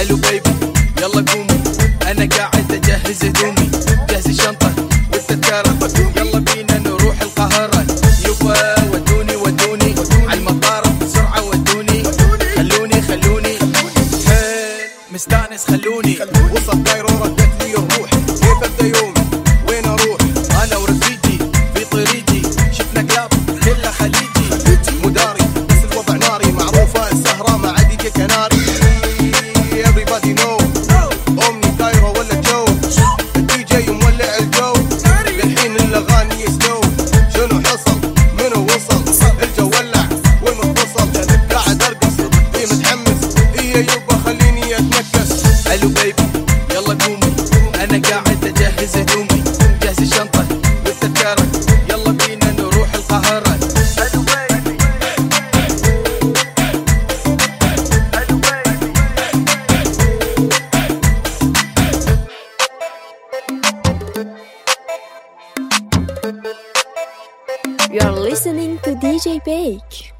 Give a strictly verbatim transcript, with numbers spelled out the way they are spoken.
الو بيبي يلا قومي، انا قاعد اجهز هدومي، جهز الشنطة والتذكرة، يلا بينا نروح القاهرة. يبا ودوني ودوني عالمطار بسرعة، ودوني خلوني خلوني مستانس خلوني. وصل دايرو ردت لي الروح، كيف ابدا يومي وين اروح؟ انا ورفيجي في طريقي، شفنا كلاب كلها خليجي، مداري بس الوضع ناري، معروفة السهرة مع دي جي كناري. everybody know امني دايرو ولا جو، الدي جي مولع الجو، للحين الاغاني سلو. شنو حصل منو وصل؟ الجو ولع والمتصل، قاعد ارقص ايه متحمس، ايه يبا خليني اتنكس. الو بيبي يلا قومي، انا قاعد اجهز هدومي، جهز الشنطة والتذكرة، يلا بينا نروح القاهرة. الو بيبي You're listening to دي جي Bake.